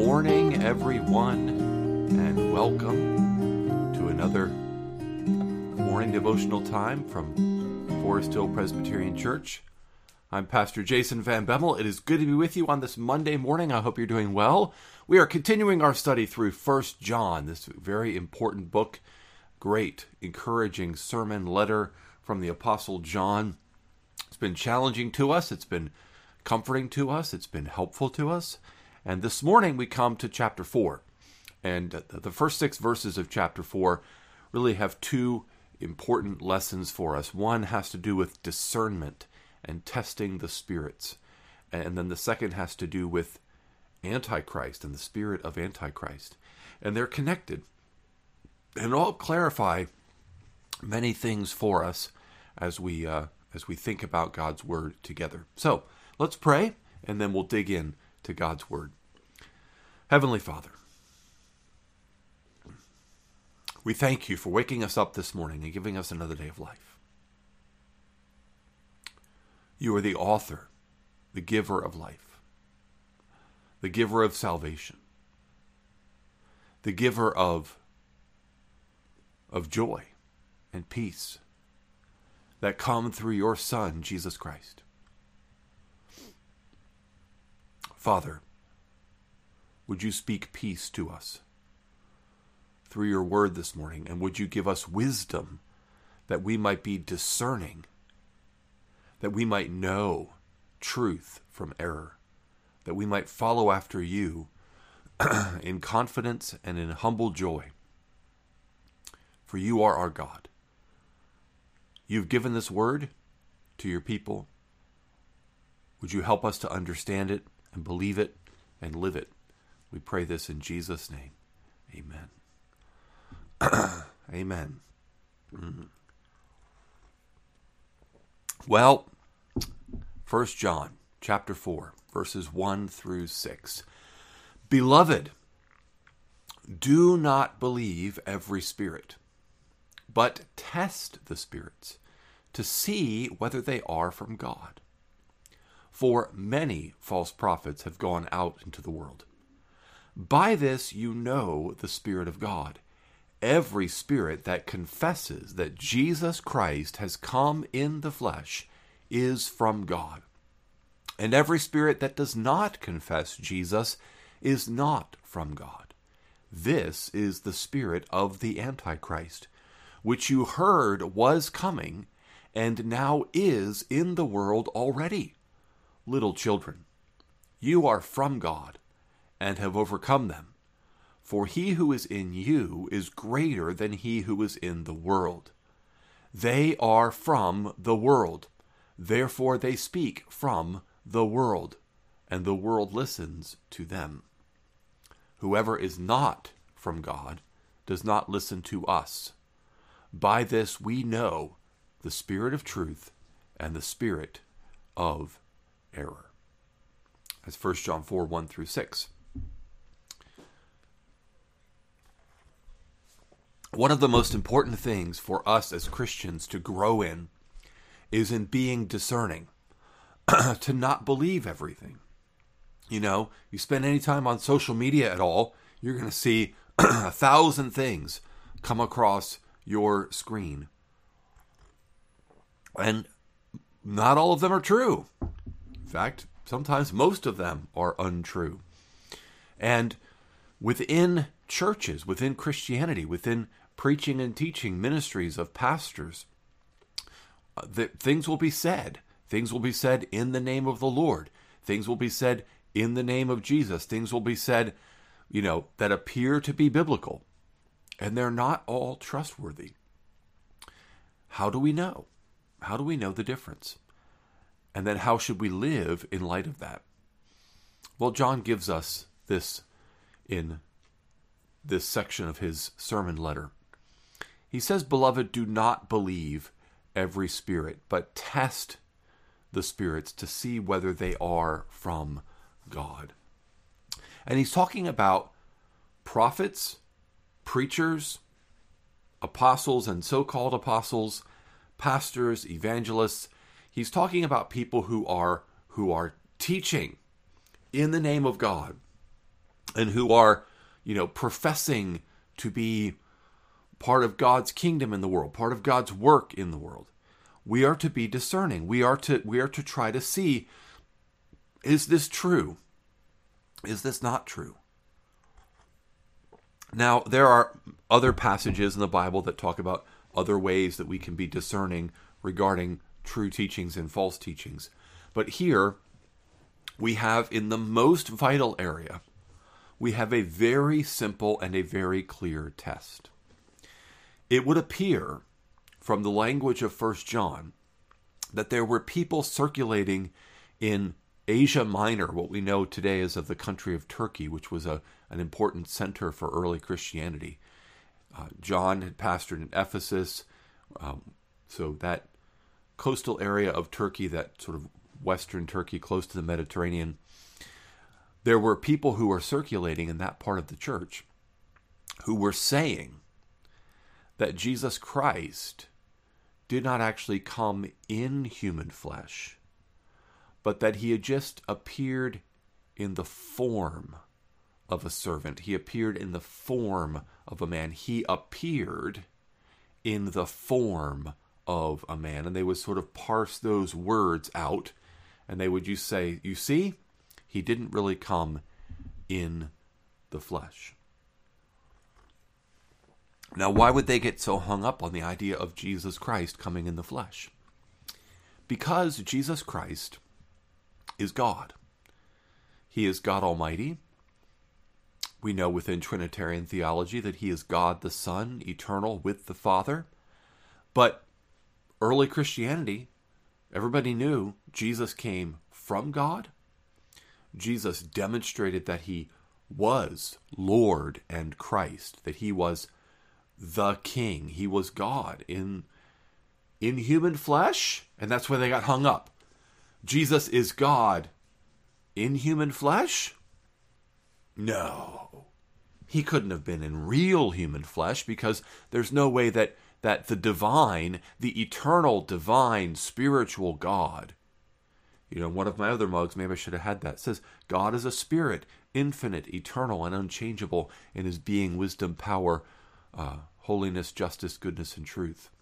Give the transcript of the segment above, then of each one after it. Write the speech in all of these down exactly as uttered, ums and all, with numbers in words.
morning, everyone, and welcome to another morning devotional time from Forest Hill Presbyterian Church. I'm Pastor Jason Van Bemmel. It is good to be with you on this Monday morning. I hope you're doing well. We are continuing our study through First John, this very important book, great, encouraging sermon letter from the Apostle John. It's been challenging to us. It's been comforting to us. It's been helpful to us. And this morning we come to chapter four. And the first six verses of chapter four really have two important lessons for us. One has to do with discernment and testing the spirits. And then the second has to do with Antichrist and the spirit of Antichrist. And they're connected. And all clarify many things for us as we uh, as we think about God's Word together. So let's pray, and then we'll dig in to God's Word. Heavenly Father, we thank you for waking us up this morning and giving us another day of life. You are the author, the giver of life, the giver of salvation, the giver of, of joy and peace that come through your Son, Jesus Christ. Father, would you speak peace to us through your word this morning, and would you give us wisdom that we might be discerning, that we might know truth from error, that we might follow after you in confidence and in humble joy. For you are our God. You've given this word to your people. Would you help us to understand it and believe it and live it? We pray this in Jesus' name. Amen. Amen. Mm. Well, First John chapter four, verses one through six. Beloved, do not believe every spirit, but test the spirits to see whether they are from God. For many false prophets have gone out into the world. By this you know the Spirit of God. Every spirit that confesses that Jesus Christ has come in the flesh is from God. And every spirit that does not confess Jesus is not from God. This is the spirit of the Antichrist, which you heard was coming and now is in the world already. Little children, you are from God and have overcome them. For he who is in you is greater than he who is in the world. They are from the world, therefore they speak from the world, and the world listens to them. Whoever is not from God does not listen to us. By this we know the spirit of truth and the spirit of error. That's First John four, one through six. One of the most important things for us as Christians to grow in is in being discerning, to not believe everything. You know, you spend any time on social media at all, you're going to see a thousand things come across your screen. And not all of them are true. In fact, sometimes most of them are untrue. And within churches, within Christianity, within preaching and teaching ministries of pastors, that things will be said. Things will be said in the name of the Lord. Things will be said in the name of Jesus. Things will be said, you know, that appear to be biblical. And they're not all trustworthy. How do we know? How do we know the difference? And then how should we live in light of that? Well, John gives us this in this section of his sermon letter. He says, Beloved, do not believe every spirit, but test the spirits to see whether they are from God. And he's talking about prophets, preachers, apostles and so-called apostles, pastors, evangelists. He's talking about people who are who are teaching in the name of God. and who are, you know, professing to be part of God's kingdom in the world, part of God's work in the world. We are to be discerning. We are to we are to try to see, is this true? Is this not true? Now, there are other passages in the Bible that talk about other ways that we can be discerning regarding true teachings and false teachings. But here, we have in the most vital area, we have a very simple and a very clear test. It would appear from the language of First John that there were people circulating in Asia Minor, what we know today as of the country of Turkey, which was a, an important center for early Christianity. Uh, John had pastored in Ephesus, um, so that coastal area of Turkey, that sort of western Turkey close to the Mediterranean, there were people who were circulating in that part of the church who were saying that Jesus Christ did not actually come in human flesh, but that he had just appeared in the form of a servant. He appeared in the form of a man. He appeared in the form of a man. And they would sort of parse those words out, and they would just say, you see, he didn't really come in the flesh. Now, why would they get so hung up on the idea of Jesus Christ coming in the flesh? Because Jesus Christ is God. He is God Almighty. We know within Trinitarian theology that he is God the Son, eternal with the Father. But early Christianity, everybody knew Jesus came from God. Jesus demonstrated that he was Lord and Christ, that he was the King. He was God in, in human flesh, and that's where they got hung up. Jesus is God in human flesh? No. He couldn't have been in real human flesh, because there's no way that, that the divine, the eternal, divine, spiritual God, you know, one of my other mugs, maybe I should have had that, says, God is a spirit, infinite, eternal, and unchangeable in his being, wisdom, power, uh, holiness, justice, goodness, and truth.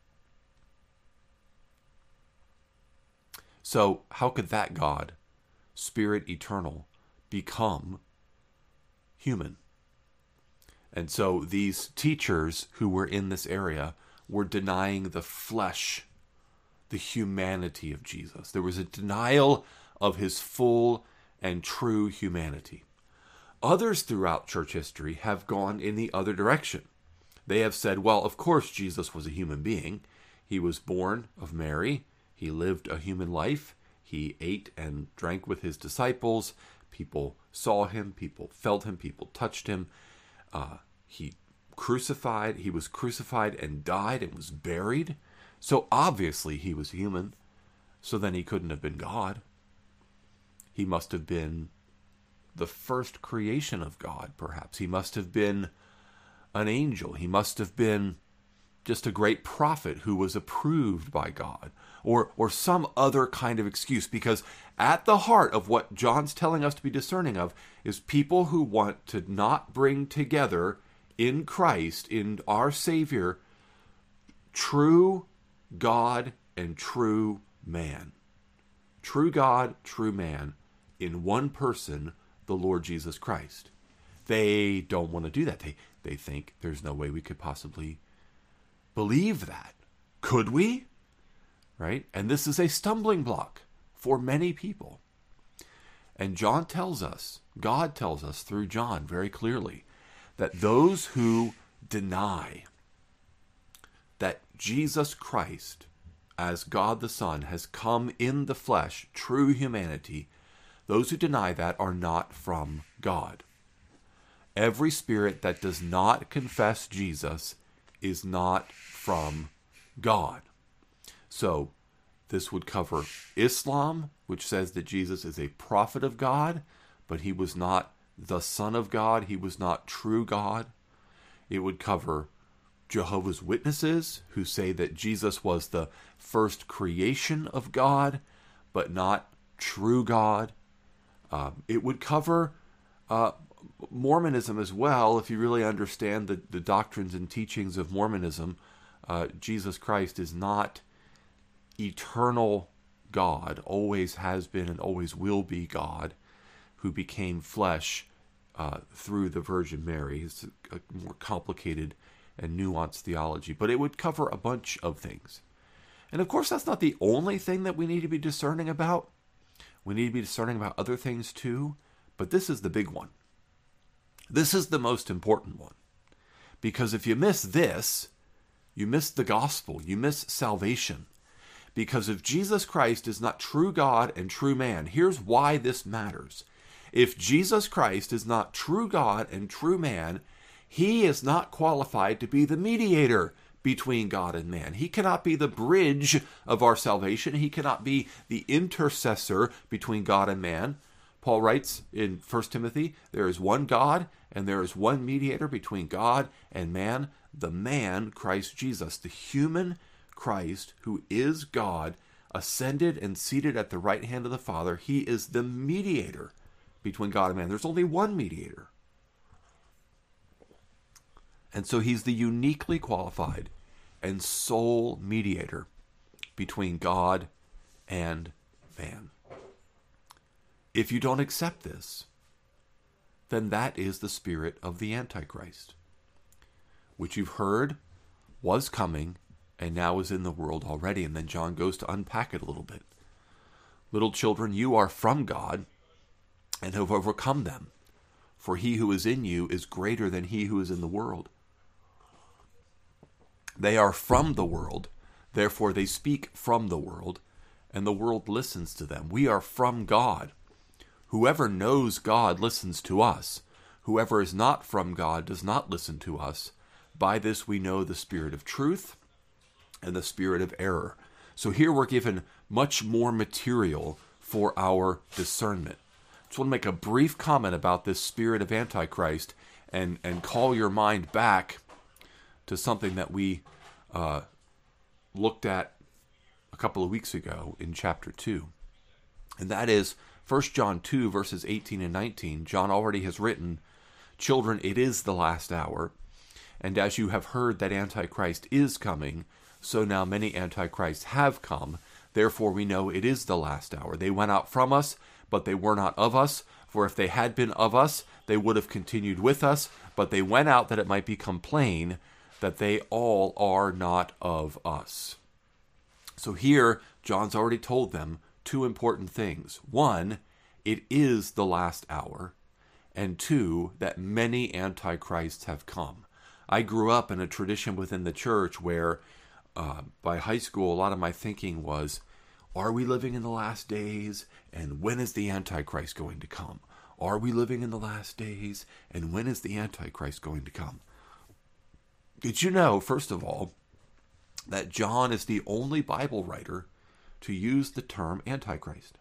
So how could that God, spirit eternal, become human? And so these teachers who were in this area were denying the flesh, the humanity of Jesus. There was a denial of his full and true humanity. Others throughout church history have gone in the other direction. They have said, well, of course Jesus was a human being. He was born of Mary. He lived a human life. He ate and drank with his disciples. People saw him. People felt him. People touched him. Uh, he crucified. He was crucified and died and was buried. So obviously he was human. So then he couldn't have been God. He must have been the first creation of God, perhaps. He must have been an angel. He must have been just a great prophet who was approved by God, or or some other kind of excuse, because at the heart of what John's telling us to be discerning of is people who want to not bring together in Christ, in our Savior, true God and true man. True God, true man, in one person, the Lord Jesus Christ. They don't want to do that. They They think there's no way we could possibly believe that. Could we? Right? And this is a stumbling block for many people. And John tells us, God tells us through John very clearly, that those who deny that Jesus Christ, as God the Son, has come in the flesh, true humanity, those who deny that are not from God. Every spirit that does not confess Jesus is not from God. So this would cover Islam, which says that Jesus is a prophet of God, but he was not the Son of God. He was not true God. It would cover Jehovah's Witnesses, who say that Jesus was the first creation of God, but not true God. Um, it would cover uh, Mormonism as well, if you really understand the, the doctrines and teachings of Mormonism, uh, Jesus Christ is not eternal God, always has been and always will be God, who became flesh uh, through the Virgin Mary. It's a, a more complicated and nuanced theology, but it would cover a bunch of things. And of course, that's not the only thing that we need to be discerning about. We need to be discerning about other things too, but this is the big one. This is the most important one. Because if you miss this, you miss the gospel, you miss salvation. Because if Jesus Christ is not true God and true man, here's why this matters. If Jesus Christ is not true God and true man, he is not qualified to be the mediator between God and man. He cannot be the bridge of our salvation. He cannot be the intercessor between God and man. Paul writes in First Timothy, there is one God and there is one mediator between God and man, the man Christ Jesus, the human Christ who is God, ascended and seated at the right hand of the Father. He is the mediator between God and man. There's only one mediator. And so he's the uniquely qualified and sole mediator between God and man. If you don't accept this, then that is the spirit of the Antichrist, which you've heard was coming and now is in the world already. And then John goes to unpack it a little bit. Little children, you are from God and have overcome them, for he who is in you is greater than he who is in the world. They are from the world, therefore they speak from the world, and the world listens to them. We are from God. Whoever knows God listens to us. Whoever is not from God does not listen to us. By this we know the spirit of truth and the spirit of error. So here we're given much more material for our discernment. I just want to make a brief comment about this spirit of Antichrist and, and call your mind back to something that we uh, looked at a couple of weeks ago in chapter two. And that is First John two, verses eighteen and nineteen. John already has written, "Children, it is the last hour. And as you have heard that Antichrist is coming, so now many Antichrists have come. Therefore we know it is the last hour. They went out from us, but they were not of us. For if they had been of us, they would have continued with us. But they went out that it might become plain that they all are not of us." So here, John's already told them two important things. One, it is the last hour. And two, that many antichrists have come. I grew up in a tradition within the church where uh, by high school, a lot of my thinking was, are we living in the last days? And when is the Antichrist going to come? Are we living in the last days? And when is the Antichrist going to come? Did you know, first of all, that John is the only Bible writer to use the term Antichrist?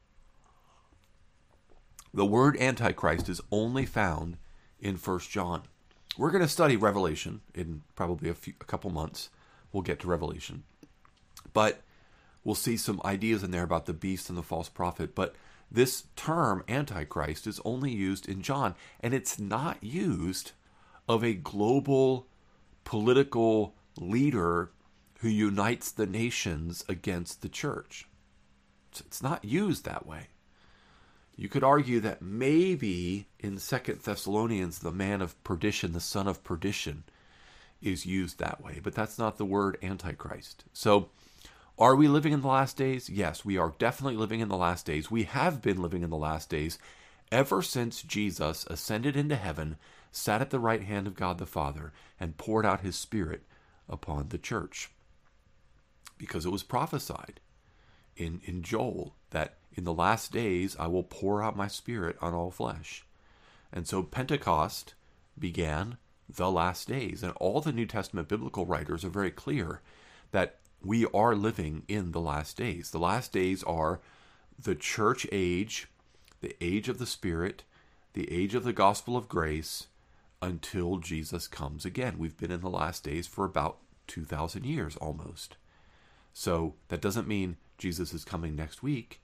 The word Antichrist is only found in First John. We're going to study Revelation in probably a, few, a couple months. We'll get to Revelation. But we'll see some ideas in there about the beast and the false prophet. But this term, Antichrist, is only used in John. And it's not used of a global political leader who unites the nations against the church. It's not used that way. You could argue that maybe in Second Thessalonians, the man of perdition, the son of perdition, is used that way. But that's not the word Antichrist. So, are we living in the last days? Yes, we are definitely living in the last days. We have been living in the last days ever since Jesus ascended into heaven, sat at the right hand of God the Father, and poured out his Spirit upon the church. Because it was prophesied in, in Joel that in the last days I will pour out my Spirit on all flesh. And so Pentecost began the last days. And all the New Testament biblical writers are very clear that we are living in the last days. The last days are the church age, the age of the Spirit, the age of the gospel of grace, until Jesus comes again. We've been in the last days for about two thousand years almost. So that doesn't mean Jesus is coming next week.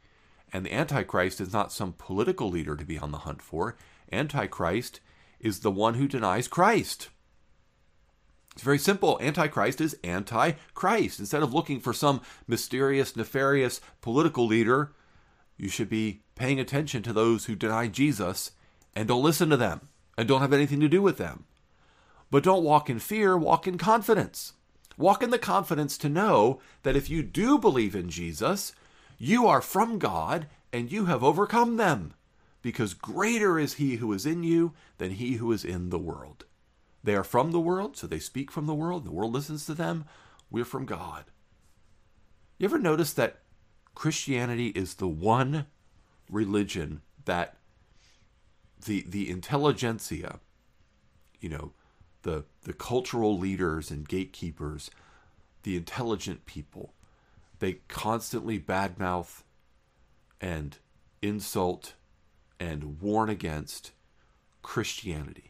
And the Antichrist is not some political leader to be on the hunt for. Antichrist is the one who denies Christ. It's very simple. Antichrist is anti-Christ. Instead of looking for some mysterious, nefarious political leader, you should be paying attention to those who deny Jesus and don't listen to them and don't have anything to do with them. But don't walk in fear, walk in confidence. Walk in the confidence to know that if you do believe in Jesus, you are from God and you have overcome them, because greater is he who is in you than he who is in the world. They are from the world, so they speak from the world. The world listens to them. We're from God. You ever notice that Christianity is the one religion that the the intelligentsia, you know, the the cultural leaders and gatekeepers, the intelligent people, they constantly badmouth and insult and warn against Christianity.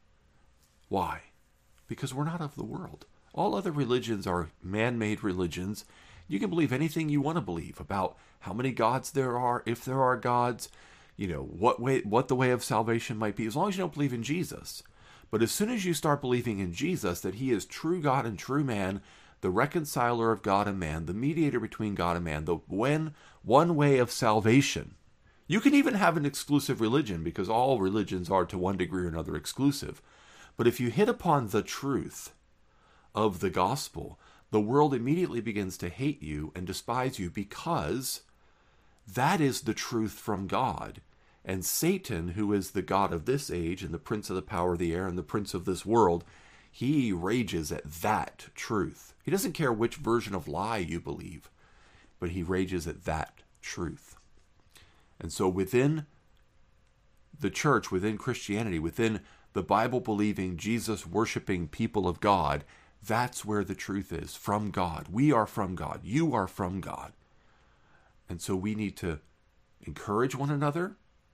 Why? Because we're not of the world. All other religions are man-made religions. You can believe anything you want to believe about how many gods there are, if there are gods, you know, what way, what the way of salvation might be, as long as you don't believe in Jesus. But as soon as you start believing in Jesus, that he is true God and true man, the reconciler of God and man, the mediator between God and man, the when, one way of salvation. You can even have an exclusive religion, because all religions are to one degree or another exclusive. But if you hit upon the truth of the gospel, the world immediately begins to hate you and despise you, because that is the truth from God. And Satan, who is the god of this age and the prince of the power of the air and the prince of this world, he rages at that truth. He doesn't care which version of lie you believe, but he rages at that truth. And so within the church, within Christianity, within the Bible-believing, Jesus-worshiping people of God, that's where the truth is, from God. We are from God. You are from God. And so we need to encourage one another,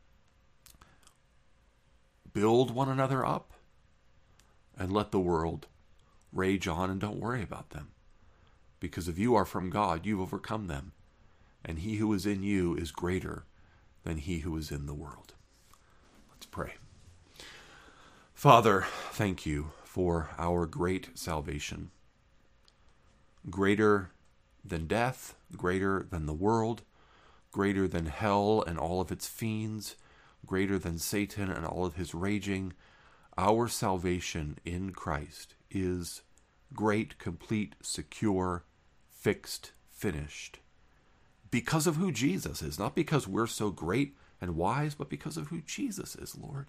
build one another up, and let the world rage on, and don't worry about them. Because if you are from God, you've overcome them. And he who is in you is greater than he who is in the world. Let's pray. Father, thank you for our great salvation. Greater than death, greater than the world, greater than hell and all of its fiends, greater than Satan and all of his raging. Our salvation in Christ is great, complete, secure, fixed, finished. Because of who Jesus is, not because we're so great and wise, but because of who Jesus is, Lord.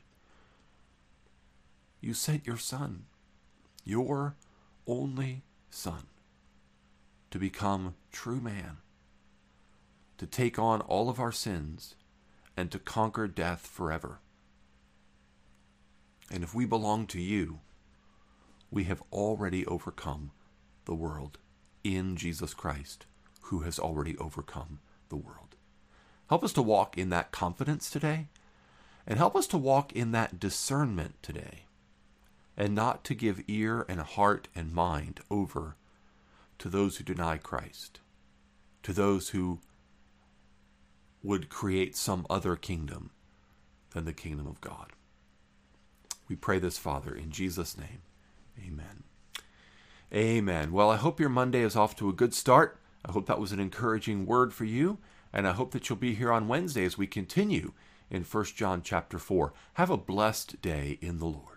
You sent your Son, your only Son, to become true man, to take on all of our sins, and to conquer death forever. And if we belong to you, we have already overcome the world in Jesus Christ, who has already overcome the world. Help us to walk in that confidence today, and help us to walk in that discernment today, and not to give ear and heart and mind over to those who deny Christ, to those who would create some other kingdom than the kingdom of God. We pray this, Father, in Jesus' name. Amen. Amen. Well, I hope your Monday is off to a good start. I hope that was an encouraging word for you, and I hope that you'll be here on Wednesday as we continue in First John chapter four. Have a blessed day in the Lord.